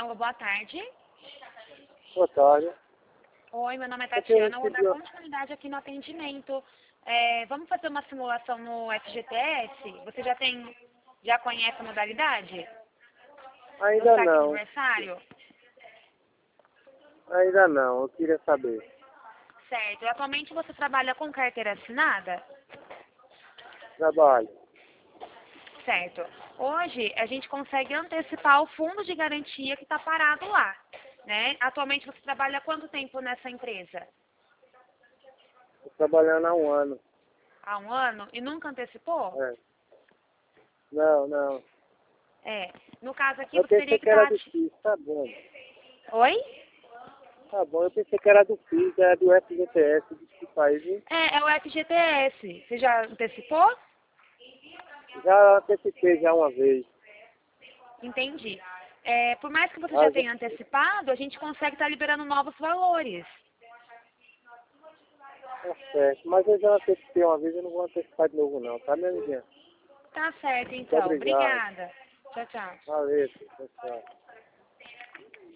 Alô, boa tarde. Boa tarde. Oi, meu nome é Tatiana, eu vou dar continuidade aqui no atendimento. Vamos fazer uma simulação no FGTS? Você já conhece a modalidade? Ainda saque não. aniversário? Ainda não, eu queria saber. Certo. Atualmente você trabalha com carteira assinada? Trabalho. Certo. Hoje a gente consegue antecipar o fundo de garantia que está parado lá, né? Atualmente você trabalha há quanto tempo nessa empresa? Estou trabalhando há um ano. Há um ano? E nunca antecipou? É. Não. No caso aqui Eu você teria pensei que que era estar... do FIS, tá bom. Oi? Tá bom, eu pensei que era do FIS, era do FGTS, desculpa aí, viu? É o FGTS. Você já antecipou? Já antecipei já uma vez. Entendi. Por mais que você já Ah, já... tenha antecipado, a gente consegue estar liberando novos valores. Tá certo. Mas eu já antecipei uma vez, eu não vou antecipar de novo não, tá, minha amiguinha? Tá certo, Muito então. obrigado. Obrigada. Tchau, tchau. Valeu, pessoal.